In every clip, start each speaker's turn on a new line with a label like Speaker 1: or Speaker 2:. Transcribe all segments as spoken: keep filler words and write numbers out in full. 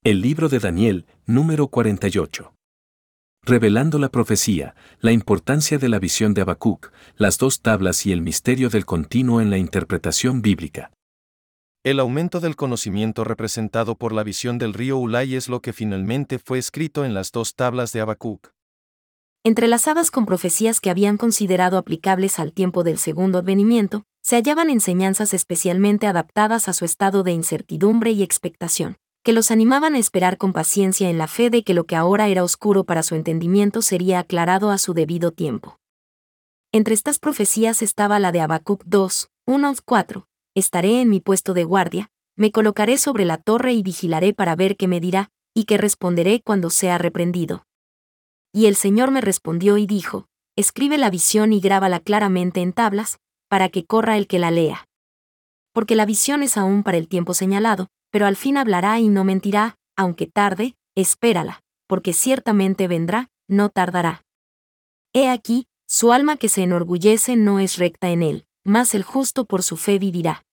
Speaker 1: El libro de Daniel, número cuarenta y ocho. Revelando la profecía, la importancia de la visión de Habacuc, las dos tablas y el misterio del continuo en la interpretación bíblica.
Speaker 2: El aumento del conocimiento representado por la visión del río Ulai es lo que finalmente fue escrito en las dos tablas de Habacuc.
Speaker 3: Entrelazadas con profecías que habían considerado aplicables al tiempo del segundo advenimiento, se hallaban enseñanzas especialmente adaptadas a su estado de incertidumbre y expectación, que los animaban a esperar con paciencia en la fe de que lo que ahora era oscuro para su entendimiento sería aclarado a su debido tiempo. Entre estas profecías estaba la de Habacuc dos, uno a cuatro, estaré en mi puesto de guardia, me colocaré sobre la torre y vigilaré para ver qué me dirá, y que responderé cuando sea reprendido. Y el Señor me respondió y dijo, escribe la visión y grábala claramente en tablas, para que corra el que la lea. Porque la visión es aún para el tiempo señalado, pero al fin hablará y no mentirá, aunque tarde, espérala, porque ciertamente vendrá, no tardará. He aquí, su alma que se enorgullece no es recta en él, mas el justo por su fe vivirá.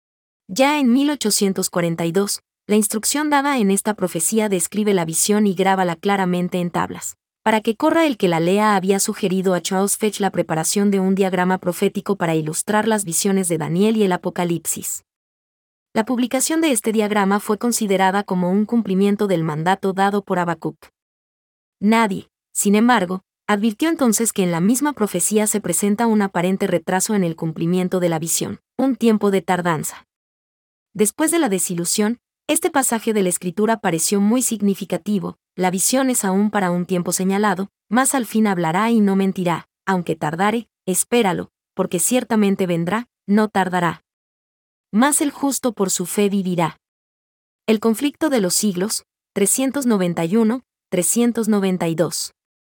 Speaker 3: Ya en mil ochocientos cuarenta y dos, la instrucción dada en esta profecía describe la visión y grábala claramente en tablas. Para que corra el que la lea había sugerido a Charles Fetch la preparación de un diagrama profético para ilustrar las visiones de Daniel y el Apocalipsis. La publicación de este diagrama fue considerada como un cumplimiento del mandato dado por Habacuc. Nadie, sin embargo, advirtió entonces que en la misma profecía se presenta un aparente retraso en el cumplimiento de la visión, un tiempo de tardanza. Después de la desilusión, este pasaje de la Escritura pareció muy significativo, la visión es aún para un tiempo señalado, mas al fin hablará y no mentirá, aunque tardare, espéralo, porque ciertamente vendrá, no tardará. Mas el justo por su fe vivirá. El conflicto de los siglos, trescientos noventa y uno a trescientos noventa y dos.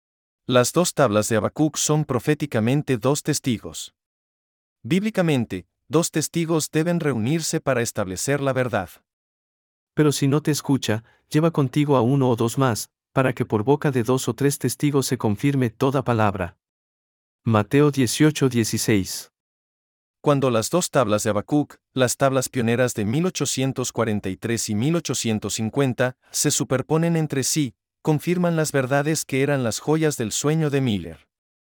Speaker 2: Las dos tablas de Habacuc son proféticamente dos testigos. Bíblicamente, dos testigos deben reunirse para establecer la verdad.
Speaker 4: Pero si no te escucha, lleva contigo a uno o dos más, para que por boca de dos o tres testigos se confirme toda palabra. Mateo dieciocho dieciséis.
Speaker 2: Cuando las dos tablas de Habacuc, las tablas pioneras de mil ochocientos cuarenta y tres y mil ochocientos cincuenta, se superponen entre sí, confirman las verdades que eran las joyas del sueño de Miller.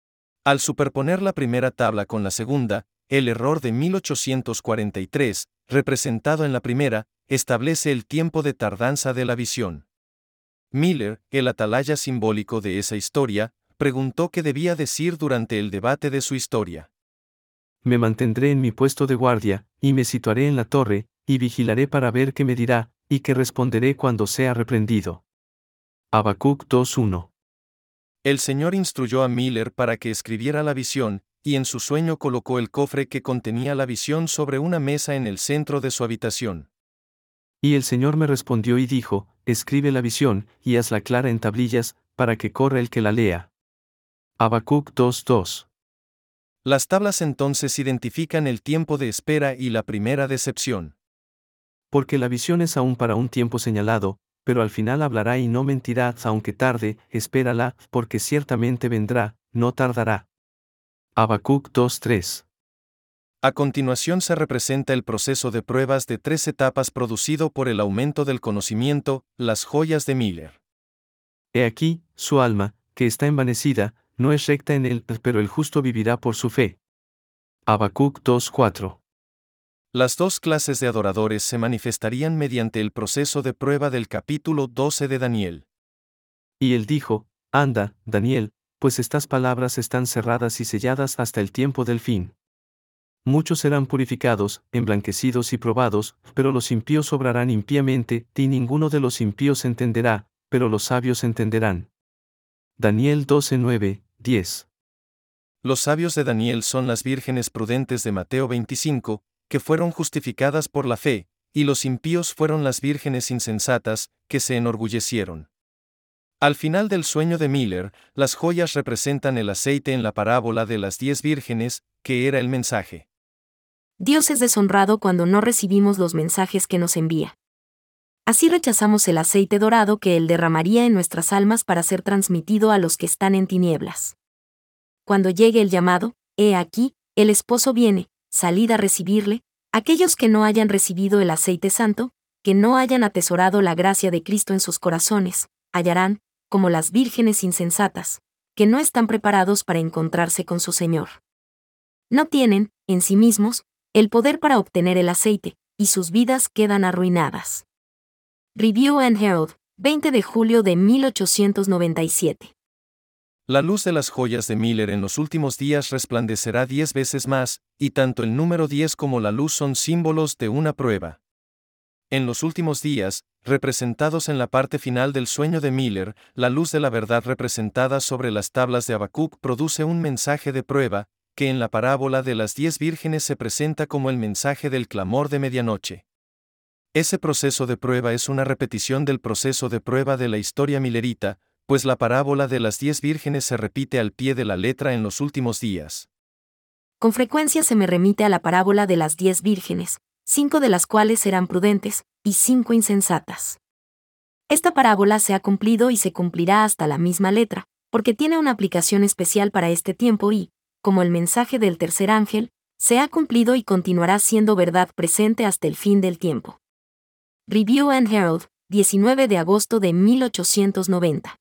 Speaker 2: Al superponer la primera tabla con la segunda, el error de mil ochocientos cuarenta y tres, representado en la primera, establece el tiempo de tardanza de la visión. Miller, el atalaya simbólico de esa historia, preguntó qué debía decir durante el debate de su historia.
Speaker 4: Me mantendré en mi puesto de guardia, y me situaré en la torre, y vigilaré para ver qué me dirá, y que responderé cuando sea reprendido. Habacuc dos uno.
Speaker 2: El Señor instruyó a Miller para que escribiera la visión, y en su sueño colocó el cofre que contenía la visión sobre una mesa en el centro de su habitación.
Speaker 4: Y el Señor me respondió y dijo, escribe la visión, y hazla clara en tablillas, para que corra el que la lea. Habacuc dos dos.
Speaker 2: Las tablas entonces identifican el tiempo de espera y la primera decepción.
Speaker 4: Porque la visión es aún para un tiempo señalado, pero al final hablará y no mentirá, aunque tarde, espérala, porque ciertamente vendrá, no tardará. Habacuc dos tres.
Speaker 2: A continuación se representa el proceso de pruebas de tres etapas producido por el aumento del conocimiento, las joyas de Miller.
Speaker 4: He aquí, su alma, que está envanecida, no es recta en él, pero el justo vivirá por su fe. Habacuc dos cuatro.
Speaker 2: Las dos clases de adoradores se manifestarían mediante el proceso de prueba del capítulo doce de Daniel.
Speaker 4: Y él dijo, anda, Daniel, pues estas palabras están cerradas y selladas hasta el tiempo del fin. Muchos serán purificados, emblanquecidos y probados, pero los impíos obrarán impíamente, y ninguno de los impíos entenderá, pero los sabios entenderán. Daniel doce nueve, diez.
Speaker 2: Los sabios de Daniel son las vírgenes prudentes de Mateo veinticinco, que fueron justificadas por la fe, y los impíos fueron las vírgenes insensatas, que se enorgullecieron. Al final del sueño de Miller, las joyas representan el aceite en la parábola de las diez vírgenes, que era el mensaje.
Speaker 3: Dios es deshonrado cuando no recibimos los mensajes que nos envía. Así rechazamos el aceite dorado que Él derramaría en nuestras almas para ser transmitido a los que están en tinieblas. Cuando llegue el llamado, he aquí, el esposo viene, salid a recibirle, aquellos que no hayan recibido el aceite santo, que no hayan atesorado la gracia de Cristo en sus corazones, hallarán, como las vírgenes insensatas, que no están preparados para encontrarse con su Señor. No tienen, en sí mismos, el poder para obtener el aceite, y sus vidas quedan arruinadas. Review and Herald, veinte de julio de mil ochocientos noventa y siete.
Speaker 2: La luz de las joyas de Miller en los últimos días resplandecerá diez veces más, y tanto el número diez como la luz son símbolos de una prueba. En los últimos días, representados en la parte final del sueño de Miller, la luz de la verdad representada sobre las tablas de Habacuc produce un mensaje de prueba, que en la parábola de las diez vírgenes se presenta como el mensaje del clamor de medianoche. Ese proceso de prueba es una repetición del proceso de prueba de la historia millerita, pues la parábola de las diez vírgenes se repite al pie de la letra en los últimos días.
Speaker 3: Con frecuencia se me remite a la parábola de las diez vírgenes, cinco de las cuales eran prudentes, y cinco insensatas. Esta parábola se ha cumplido y se cumplirá hasta la misma letra, porque tiene una aplicación especial para este tiempo y, como el mensaje del tercer ángel, se ha cumplido y continuará siendo verdad presente hasta el fin del tiempo. Review and Herald, diecinueve de agosto de mil ochocientos noventa.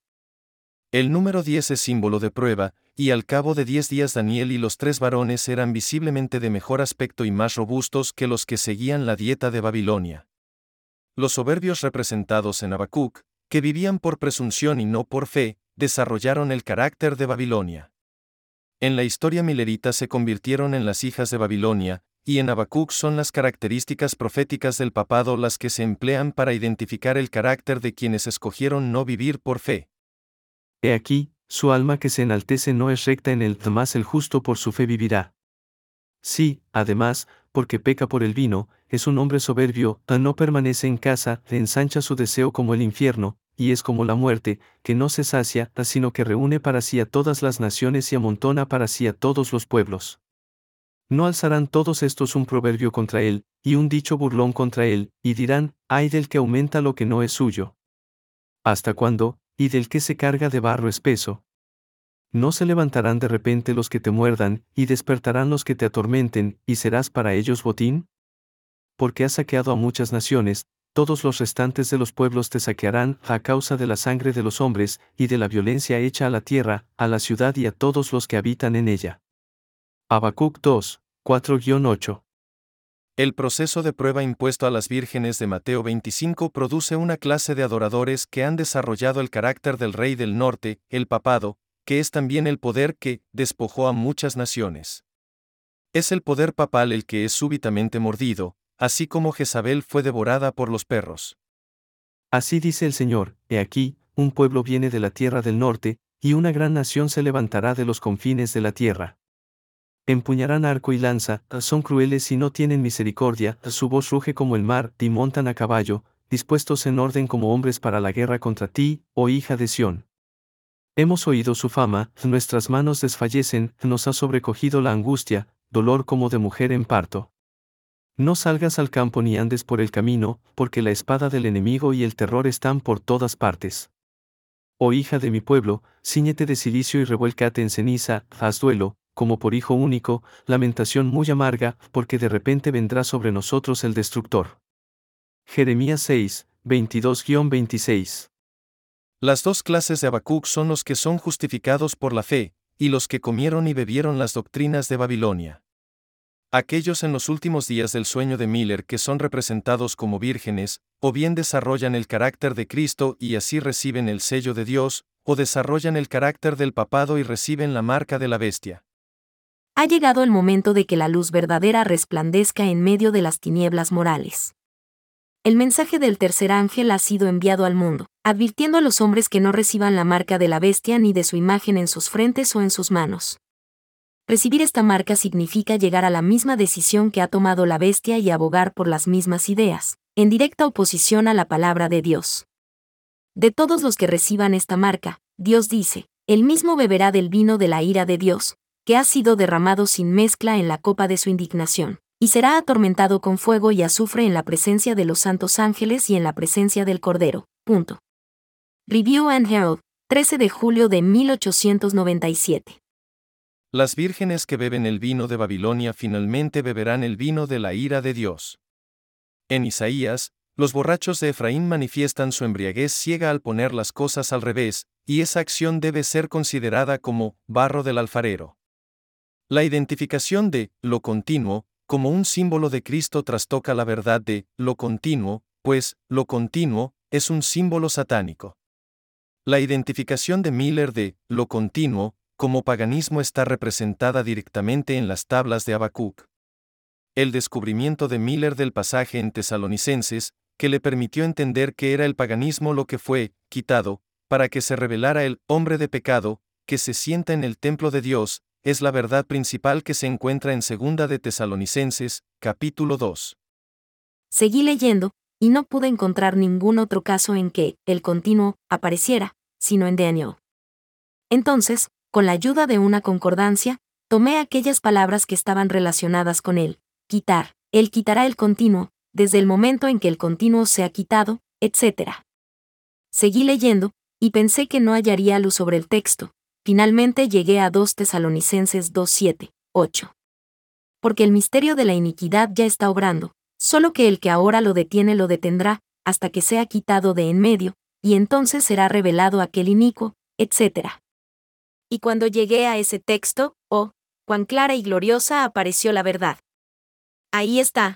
Speaker 2: El número diez es símbolo de prueba, y al cabo de diez días Daniel y los tres varones eran visiblemente de mejor aspecto y más robustos que los que seguían la dieta de Babilonia. Los soberbios representados en Habacuc, que vivían por presunción y no por fe, desarrollaron el carácter de Babilonia. En la historia millerita se convirtieron en las hijas de Babilonia, y en Habacuc son las características proféticas del papado las que se emplean para identificar el carácter de quienes escogieron no vivir por fe.
Speaker 4: He aquí, su alma que se enaltece no es recta en él, mas el justo por su fe vivirá. Sí, además, porque peca por el vino, es un hombre soberbio, no permanece en casa, ensancha su deseo como el infierno, y es como la muerte, que no se sacia, sino que reúne para sí a todas las naciones y amontona para sí a todos los pueblos. No alzarán todos estos un proverbio contra él, y un dicho burlón contra él, y dirán, ay del que aumenta lo que no es suyo. ¿Hasta cuándo? Y del que se carga de barro espeso. No se levantarán de repente los que te muerdan, y despertarán los que te atormenten, y serás para ellos botín. Porque has saqueado a muchas naciones, todos los restantes de los pueblos te saquearán a causa de la sangre de los hombres, y de la violencia hecha a la tierra, a la ciudad y a todos los que habitan en ella. Habacuc dos, cuatro a ocho.
Speaker 2: El proceso de prueba impuesto a las vírgenes de Mateo veinticinco produce una clase de adoradores que han desarrollado el carácter del rey del norte, el papado, que es también el poder que despojó a muchas naciones. Es el poder papal el que es súbitamente mordido, así como Jezabel fue devorada por los perros.
Speaker 4: Así dice el Señor, he aquí, un pueblo viene de la tierra del norte, y una gran nación se levantará de los confines de la tierra. Empuñarán arco y lanza, son crueles y no tienen misericordia, su voz ruge como el mar, y montan a caballo, dispuestos en orden como hombres para la guerra contra ti, oh hija de Sión. Hemos oído su fama, nuestras manos desfallecen, nos ha sobrecogido la angustia, dolor como de mujer en parto. No salgas al campo ni andes por el camino, porque la espada del enemigo y el terror están por todas partes. Oh hija de mi pueblo, cíñete de cilicio y revuélcate en ceniza, haz duelo, como por hijo único, lamentación muy amarga, porque de repente vendrá sobre nosotros el destructor. Jeremías seis, veintidós a veintiséis.
Speaker 2: Las dos clases de Habacuc son los que son justificados por la fe, y los que comieron y bebieron las doctrinas de Babilonia. Aquellos en los últimos días del sueño de Miller que son representados como vírgenes, o bien desarrollan el carácter de Cristo y así reciben el sello de Dios, o desarrollan el carácter del papado y reciben la marca de la bestia.
Speaker 3: Ha llegado el momento de que la luz verdadera resplandezca en medio de las tinieblas morales. El mensaje del tercer ángel ha sido enviado al mundo, advirtiendo a los hombres que no reciban la marca de la bestia ni de su imagen en sus frentes o en sus manos. Recibir esta marca significa llegar a la misma decisión que ha tomado la bestia y abogar por las mismas ideas, en directa oposición a la palabra de Dios. De todos los que reciban esta marca, Dios dice, él mismo beberá del vino de la ira de Dios, que ha sido derramado sin mezcla en la copa de su indignación, y será atormentado con fuego y azufre en la presencia de los santos ángeles y en la presencia del Cordero. Punto. Review and Herald, trece de julio de mil ochocientos noventa y siete.
Speaker 2: Las vírgenes que beben el vino de Babilonia finalmente beberán el vino de la ira de Dios. En Isaías, Los borrachos de Efraín manifiestan su embriaguez ciega al poner las cosas al revés, y esa acción debe ser considerada como barro del alfarero. La identificación de lo continuo como un símbolo de Cristo trastoca la verdad de lo continuo, pues lo continuo es un símbolo satánico. La identificación de Miller de lo continuo como paganismo está representada directamente en las tablas de Habacuc. El descubrimiento de Miller del pasaje en Tesalonicenses, que le permitió entender que era el paganismo lo que fue quitado, para que se revelara el hombre de pecado, que se sienta en el templo de Dios, es la verdad principal que se encuentra en Segunda de Tesalonicenses, capítulo dos.
Speaker 3: Seguí leyendo, y no pude encontrar ningún otro caso en que el continuo apareciera, sino en Daniel. Entonces, con la ayuda de una concordancia, tomé aquellas palabras que estaban relacionadas con él, quitar, él quitará el continuo, desde el momento en que el continuo sea quitado, etcétera. Seguí leyendo, y pensé que no hallaría luz sobre el texto. Finalmente llegué a dos Tesalonicenses dos siete, ocho. Porque el misterio de la iniquidad ya está obrando, solo que el que ahora lo detiene lo detendrá, hasta que sea quitado de en medio, y entonces será revelado aquel inicuo, etcétera. Y cuando llegué a ese texto, oh, cuán clara y gloriosa apareció la verdad. Ahí está.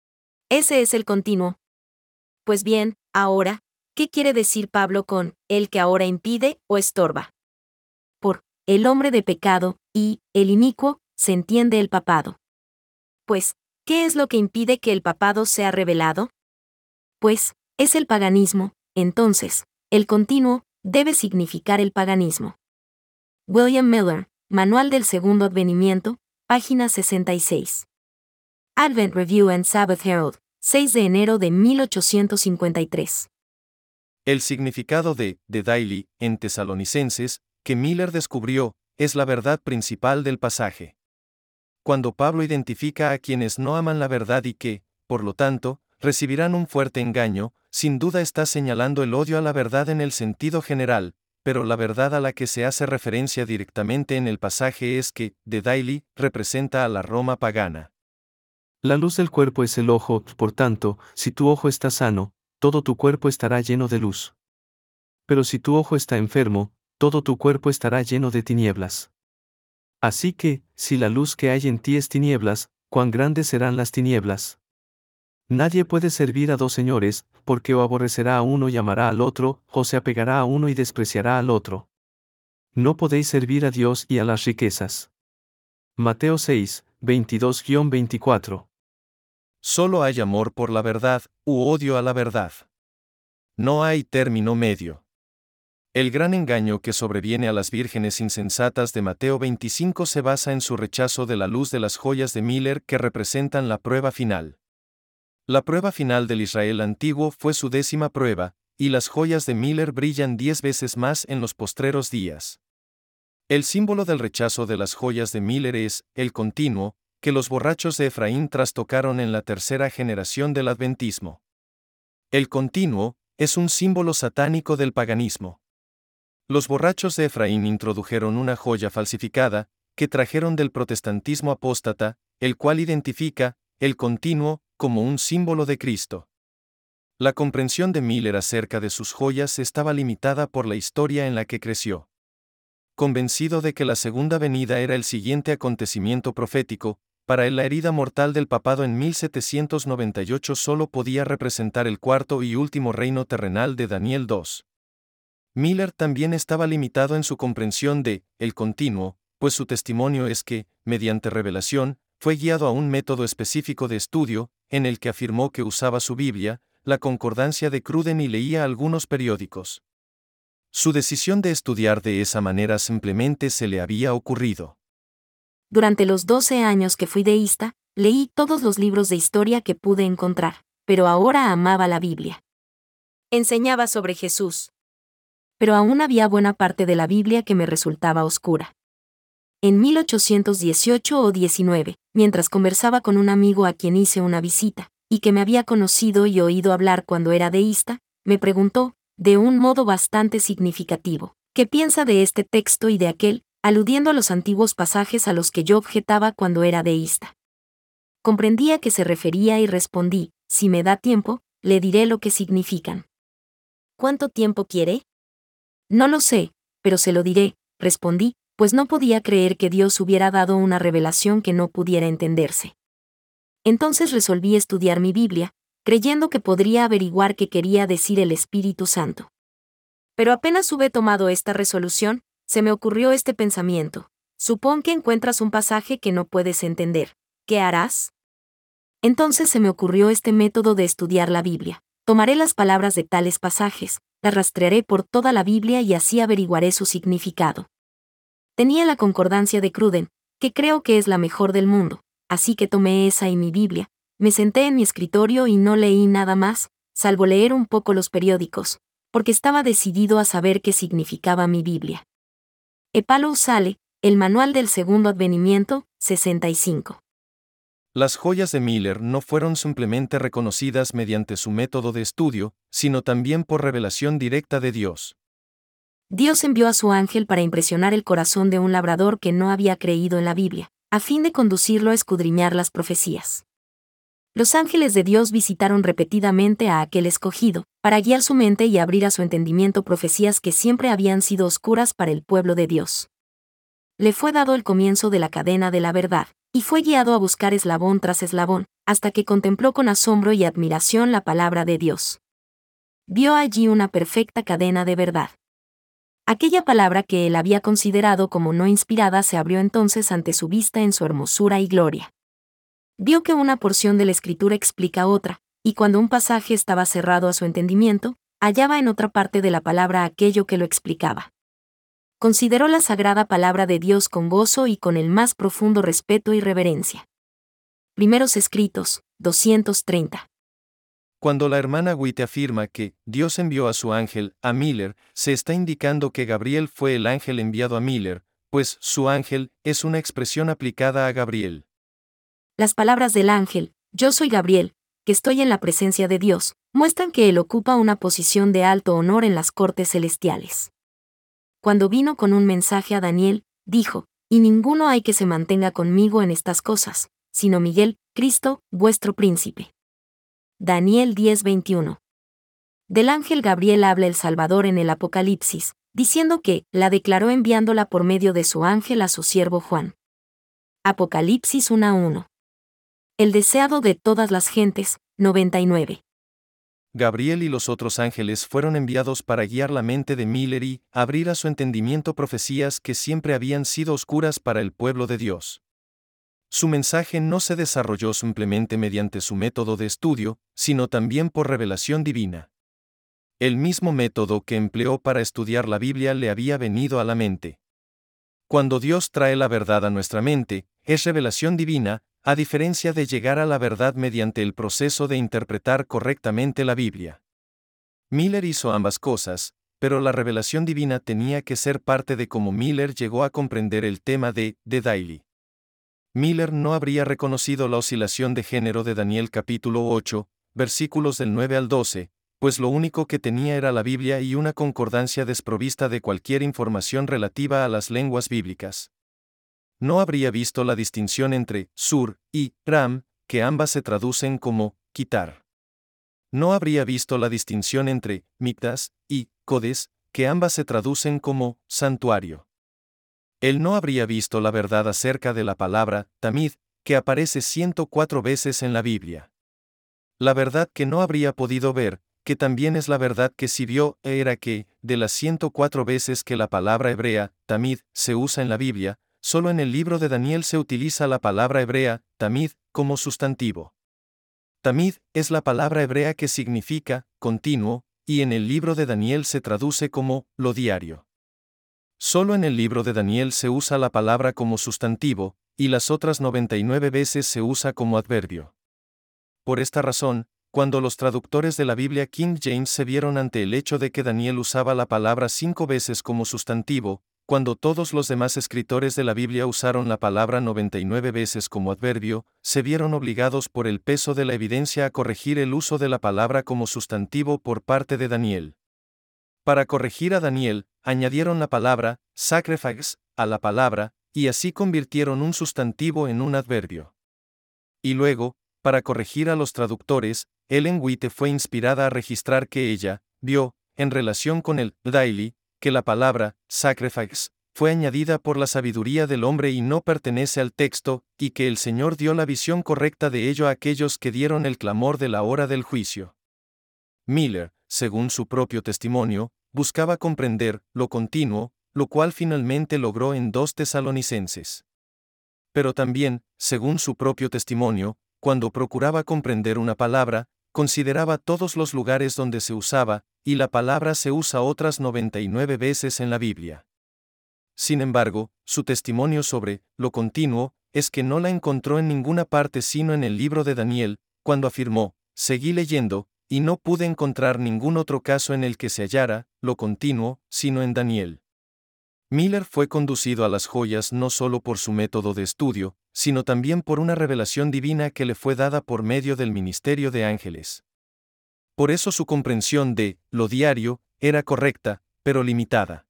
Speaker 3: Ese es el continuo. Pues bien, ahora, ¿qué quiere decir Pablo con el que ahora impide o estorba? Por el hombre de pecado y el inicuo se entiende el papado. Pues, ¿qué es lo que impide que el papado sea revelado? Pues, es el paganismo, entonces, el continuo debe significar el paganismo. William Miller, Manual del Segundo Advenimiento, página sesenta y seis. Advent Review and Sabbath Herald, seis de enero de mil ochocientos cincuenta y tres.
Speaker 2: El significado de The Daily en Tesalonicenses, que Miller descubrió, es la verdad principal del pasaje. Cuando Pablo identifica a quienes no aman la verdad y que, por lo tanto, recibirán un fuerte engaño, sin duda está señalando el odio a la verdad en el sentido general, pero la verdad a la que se hace referencia directamente en el pasaje es que The Daily representa a la Roma pagana.
Speaker 4: La luz del cuerpo es el ojo, por tanto, si tu ojo está sano, todo tu cuerpo estará lleno de luz. Pero si tu ojo está enfermo, todo tu cuerpo estará lleno de tinieblas. Así que, si la luz que hay en ti es tinieblas, ¿cuán grandes serán las tinieblas? Nadie puede servir a dos señores, porque o aborrecerá a uno y amará al otro, o se apegará a uno y despreciará al otro. No podéis servir a Dios y a las riquezas. Mateo seis, veintidós a veinticuatro.
Speaker 2: Solo hay amor por la verdad, u odio a la verdad. No hay término medio. El gran engaño que sobreviene a las vírgenes insensatas de Mateo veinticinco se basa en su rechazo de la luz de las joyas de Miller que representan la prueba final. La prueba final del Israel antiguo fue su décima prueba, y las joyas de Miller brillan diez veces más en los postreros días. El símbolo del rechazo de las joyas de Miller es el continuo, que los borrachos de Efraín trastocaron en la tercera generación del adventismo. El continuo es un símbolo satánico del paganismo. Los borrachos de Efraín introdujeron una joya falsificada, que trajeron del protestantismo apóstata, el cual identifica el continuo como un símbolo de Cristo. La comprensión de Miller acerca de sus joyas estaba limitada por la historia en la que creció. Convencido de que la segunda venida era el siguiente acontecimiento profético, para él la herida mortal del papado en mil setecientos noventa y ocho solo podía representar el cuarto y último reino terrenal de Daniel dos. Miller también estaba limitado en su comprensión de el continuo, pues su testimonio es que, mediante revelación, fue guiado a un método específico de estudio, en el que afirmó que usaba su Biblia, la concordancia de Cruden y leía algunos periódicos. Su decisión de estudiar de esa manera simplemente se le había ocurrido.
Speaker 3: Durante los doce años que fui deísta, leí todos los libros de historia que pude encontrar, pero ahora amaba la Biblia. Enseñaba sobre Jesús. Pero aún había buena parte de la Biblia que me resultaba oscura. En mil ochocientos dieciocho o diecinueve, mientras conversaba con un amigo a quien hice una visita, y que me había conocido y oído hablar cuando era deísta, me preguntó, de un modo bastante significativo, ¿qué piensa de este texto y de aquel?, aludiendo a los antiguos pasajes a los que yo objetaba cuando era deísta. Comprendí a qué se refería y respondí, si me da tiempo, le diré lo que significan. ¿Cuánto tiempo quiere? No lo sé, pero se lo diré, respondí, pues no podía creer que Dios hubiera dado una revelación que no pudiera entenderse. Entonces resolví estudiar mi Biblia, creyendo que podría averiguar qué quería decir el Espíritu Santo. Pero apenas hube tomado esta resolución, se me ocurrió este pensamiento: supón que encuentras un pasaje que no puedes entender, ¿qué harás? Entonces se me ocurrió este método de estudiar la Biblia. Tomaré las palabras de tales pasajes, las rastrearé por toda la Biblia y así averiguaré su significado. Tenía la concordancia de Cruden, que creo que es la mejor del mundo, así que tomé esa y mi Biblia, me senté en mi escritorio y no leí nada más, salvo leer un poco los periódicos, porque estaba decidido a saber qué significaba mi Biblia. Epalo Sale, el Manual del Segundo Advenimiento, sesenta y cinco.
Speaker 2: Las joyas de Miller no fueron simplemente reconocidas mediante su método de estudio, sino también por revelación directa de Dios.
Speaker 3: Dios envió a su ángel para impresionar el corazón de un labrador que no había creído en la Biblia, a fin de conducirlo a escudriñar las profecías. Los ángeles de Dios visitaron repetidamente a aquel escogido, para guiar su mente y abrir a su entendimiento profecías que siempre habían sido oscuras para el pueblo de Dios. Le fue dado el comienzo de la cadena de la verdad, y fue guiado a buscar eslabón tras eslabón, hasta que contempló con asombro y admiración la palabra de Dios. Vio allí una perfecta cadena de verdad. Aquella palabra que él había considerado como no inspirada se abrió entonces ante su vista en su hermosura y gloria. Vio que una porción de la Escritura explica otra, y cuando un pasaje estaba cerrado a su entendimiento, hallaba en otra parte de la palabra aquello que lo explicaba. Consideró la sagrada palabra de Dios con gozo y con el más profundo respeto y reverencia. Primeros Escritos, doscientos treinta.
Speaker 2: Cuando la hermana White afirma que Dios envió a su ángel a Miller, se está indicando que Gabriel fue el ángel enviado a Miller, pues su ángel es una expresión aplicada a Gabriel.
Speaker 3: Las palabras del ángel, yo soy Gabriel, que estoy en la presencia de Dios, muestran que él ocupa una posición de alto honor en las cortes celestiales. Cuando vino con un mensaje a Daniel, dijo, y ninguno hay que se mantenga conmigo en estas cosas, sino Miguel, Cristo, vuestro príncipe. Daniel diez veintiuno. Del ángel Gabriel habla el Salvador en el Apocalipsis, diciendo que la declaró enviándola por medio de su ángel a su siervo Juan. Apocalipsis uno uno. El deseado de todas las gentes, noventa y nueve.
Speaker 2: Gabriel y los otros ángeles fueron enviados para guiar la mente de Miller y abrir a su entendimiento profecías que siempre habían sido oscuras para el pueblo de Dios. Su mensaje no se desarrolló simplemente mediante su método de estudio, sino también por revelación divina. El mismo método que empleó para estudiar la Biblia le había venido a la mente. Cuando Dios trae la verdad a nuestra mente, es revelación divina, a diferencia de llegar a la verdad mediante el proceso de interpretar correctamente la Biblia. Miller hizo ambas cosas, pero la revelación divina tenía que ser parte de cómo Miller llegó a comprender el tema de The Daily. Miller no habría reconocido la oscilación de género de Daniel capítulo ocho, versículos del nueve al doce, pues lo único que tenía era la Biblia y una concordancia desprovista de cualquier información relativa a las lenguas bíblicas. No habría visto la distinción entre sur y ram, que ambas se traducen como quitar. No habría visto la distinción entre mikdas y codes, que ambas se traducen como santuario. Él no habría visto la verdad acerca de la palabra tamid, que aparece ciento cuatro veces en la Biblia. La verdad que no habría podido ver, que también es la verdad que sí vio, era que, de las ciento cuatro veces que la palabra hebrea, tamid, se usa en la Biblia, solo en el libro de Daniel se utiliza la palabra hebrea, tamid, como sustantivo. Tamid es la palabra hebrea que significa continuo, y en el libro de Daniel se traduce como lo diario. Solo en el libro de Daniel se usa la palabra como sustantivo, y las otras noventa y nueve veces se usa como adverbio. Por esta razón, cuando los traductores de la Biblia King James se vieron ante el hecho de que Daniel usaba la palabra cinco veces como sustantivo, cuando todos los demás escritores de la Biblia usaron la palabra noventa y nueve veces como adverbio, se vieron obligados por el peso de la evidencia a corregir el uso de la palabra como sustantivo por parte de Daniel. Para corregir a Daniel, añadieron la palabra sacrifice a la palabra, y así convirtieron un sustantivo en un adverbio. Y luego, para corregir a los traductores, Ellen White fue inspirada a registrar que ella vio, en relación con el daily, que la palabra sacrifice fue añadida por la sabiduría del hombre y no pertenece al texto, y que el Señor dio la visión correcta de ello a aquellos que dieron el clamor de la hora del juicio. Miller, según su propio testimonio, buscaba comprender lo continuo, lo cual finalmente logró en dos Tesalonicenses. Pero también, según su propio testimonio, cuando procuraba comprender una palabra, consideraba todos los lugares donde se usaba, y la palabra se usa otras noventa y nueve veces en la Biblia. Sin embargo, su testimonio sobre lo continuo es que no la encontró en ninguna parte sino en el libro de Daniel, cuando afirmó: seguí leyendo, y no pude encontrar ningún otro caso en el que se hallara lo continuo, sino en Daniel. Miller fue conducido a las joyas no solo por su método de estudio, sino también por una revelación divina que le fue dada por medio del ministerio de ángeles. Por eso su comprensión de lo diario era correcta, pero limitada.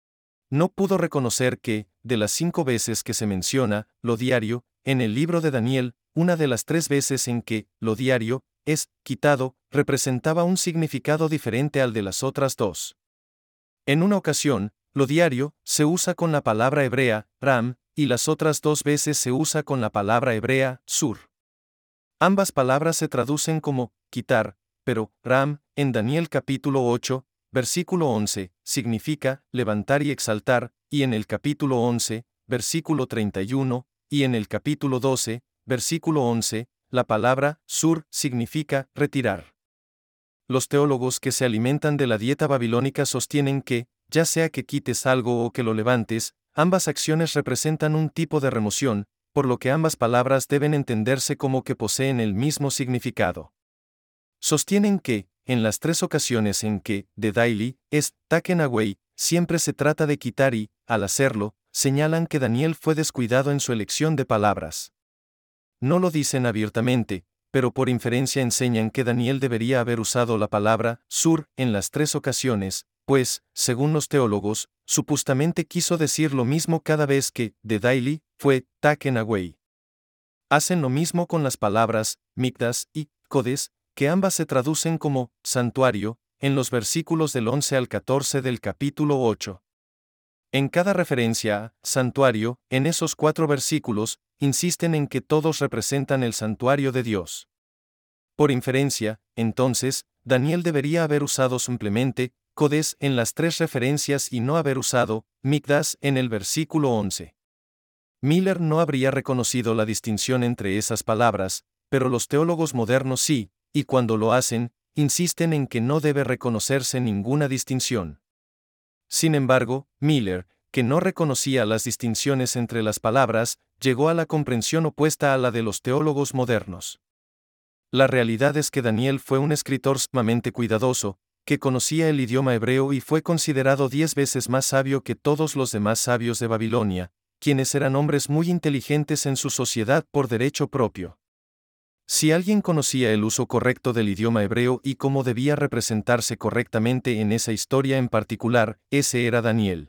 Speaker 2: No pudo reconocer que, de las cinco veces que se menciona lo diario en el libro de Daniel, una de las tres veces en que lo diario es quitado representaba un significado diferente al de las otras dos. En una ocasión, lo diario se usa con la palabra hebrea ram, y las otras dos veces se usa con la palabra hebrea sur. Ambas palabras se traducen como quitar, pero ram, en Daniel capítulo ocho, versículo once, significa levantar y exaltar, y en el capítulo once, versículo treinta y uno, y en el capítulo doce, versículo once, la palabra sur significa retirar. Los teólogos que se alimentan de la dieta babilónica sostienen que, ya sea que quites algo o que lo levantes, ambas acciones representan un tipo de remoción, por lo que ambas palabras deben entenderse como que poseen el mismo significado. Sostienen que, en las tres ocasiones en que the daily es taken away, siempre se trata de quitar y, al hacerlo, señalan que Daniel fue descuidado en su elección de palabras. No lo dicen abiertamente, pero por inferencia enseñan que Daniel debería haber usado la palabra sur en las tres ocasiones, pues, según los teólogos, supuestamente quiso decir lo mismo cada vez que the daily fue taken away. Hacen lo mismo con las palabras mikdash y kodesh, que ambas se traducen como santuario, en los versículos del once al catorce del capítulo ocho. En cada referencia a santuario, en esos cuatro versículos, insisten en que todos representan el santuario de Dios. Por inferencia, entonces, Daniel debería haber usado simplemente Kodesh en las tres referencias y no haber usado Mikdash en el versículo once. Miller no habría reconocido la distinción entre esas palabras, pero los teólogos modernos sí, y cuando lo hacen, insisten en que no debe reconocerse ninguna distinción. Sin embargo, Miller, que no reconocía las distinciones entre las palabras, llegó a la comprensión opuesta a la de los teólogos modernos. La realidad es que Daniel fue un escritor sumamente cuidadoso, que conocía el idioma hebreo y fue considerado diez veces más sabio que todos los demás sabios de Babilonia, quienes eran hombres muy inteligentes en su sociedad por derecho propio. Si alguien conocía el uso correcto del idioma hebreo y cómo debía representarse correctamente en esa historia en particular, ese era Daniel.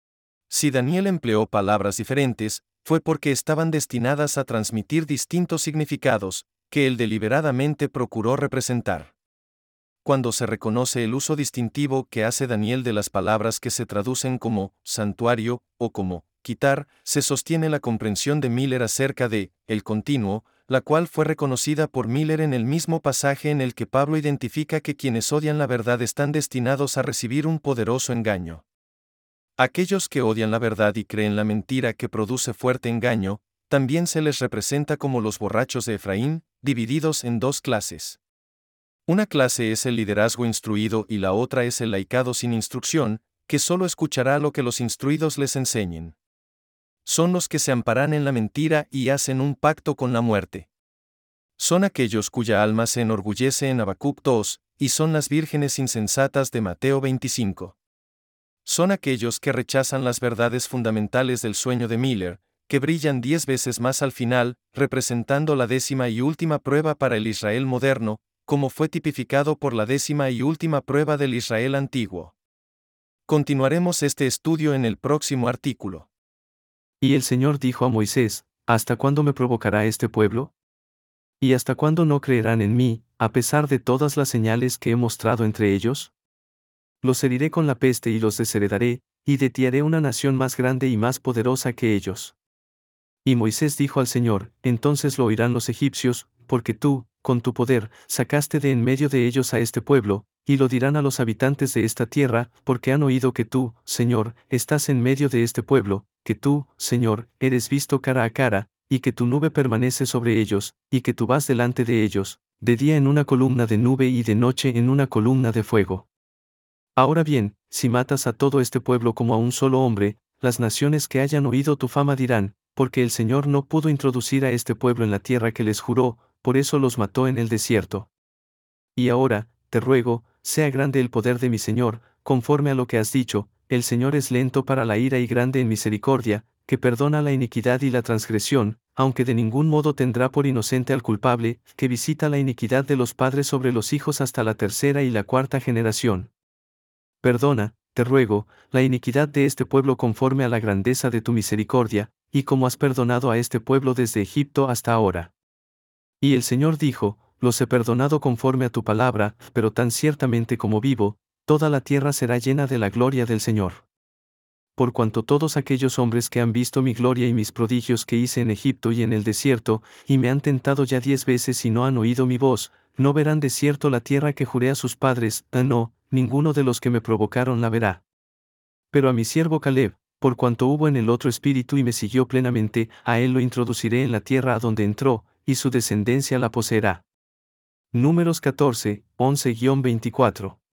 Speaker 2: Si Daniel empleó palabras diferentes, fue porque estaban destinadas a transmitir distintos significados, que él deliberadamente procuró representar. Cuando se reconoce el uso distintivo que hace Daniel de las palabras que se traducen como santuario o como quitar, se sostiene la comprensión de Miller acerca de el continuo, la cual fue reconocida por Miller en el mismo pasaje en el que Pablo identifica que quienes odian la verdad están destinados a recibir un poderoso engaño. Aquellos que odian la verdad y creen la mentira que produce fuerte engaño, también se les representa como los borrachos de Efraín, divididos en dos clases. Una clase es el liderazgo instruido y la otra es el laicado sin instrucción, que solo escuchará lo que los instruidos les enseñen. Son los que se amparan en la mentira y hacen un pacto con la muerte. Son aquellos cuya alma se enorgullece en Habacuc dos, y son las vírgenes insensatas de Mateo veinticinco. Son aquellos que rechazan las verdades fundamentales del sueño de Miller, que brillan diez veces más al final, representando la décima y última prueba para el Israel moderno, como fue tipificado por la décima y última prueba del Israel antiguo. Continuaremos este estudio en el próximo artículo.
Speaker 4: Y el Señor dijo a Moisés: ¿Hasta cuándo me provocará este pueblo? ¿Y hasta cuándo no creerán en mí, a pesar de todas las señales que he mostrado entre ellos? Los heriré con la peste y los desheredaré, y de ti haré una nación más grande y más poderosa que ellos. Y Moisés dijo al Señor, entonces lo oirán los egipcios, porque tú, con tu poder, sacaste de en medio de ellos a este pueblo, y lo dirán a los habitantes de esta tierra, porque han oído que tú, Señor, estás en medio de este pueblo, que tú, Señor, eres visto cara a cara, y que tu nube permanece sobre ellos, y que tú vas delante de ellos, de día en una columna de nube y de noche en una columna de fuego. Ahora bien, si matas a todo este pueblo como a un solo hombre, las naciones que hayan oído tu fama dirán, porque el Señor no pudo introducir a este pueblo en la tierra que les juró, por eso los mató en el desierto. Y ahora, te ruego, sea grande el poder de mi Señor, conforme a lo que has dicho, el Señor es lento para la ira y grande en misericordia, que perdona la iniquidad y la transgresión, aunque de ningún modo tendrá por inocente al culpable, que visita la iniquidad de los padres sobre los hijos hasta la tercera y la cuarta generación. Perdona, te ruego, la iniquidad de este pueblo conforme a la grandeza de tu misericordia, y como has perdonado a este pueblo desde Egipto hasta ahora. Y el Señor dijo, los he perdonado conforme a tu palabra, pero tan ciertamente como vivo, toda la tierra será llena de la gloria del Señor. Por cuanto todos aquellos hombres que han visto mi gloria y mis prodigios que hice en Egipto y en el desierto, y me han tentado ya diez veces y no han oído mi voz, no verán de cierto la tierra que juré a sus padres, ah no, ninguno de los que me provocaron la verá. Pero a mi siervo Caleb, por cuanto hubo en el otro espíritu y me siguió plenamente, a él lo introduciré en la tierra a donde entró, y su descendencia la poseerá. Números catorce, once a veinticuatro.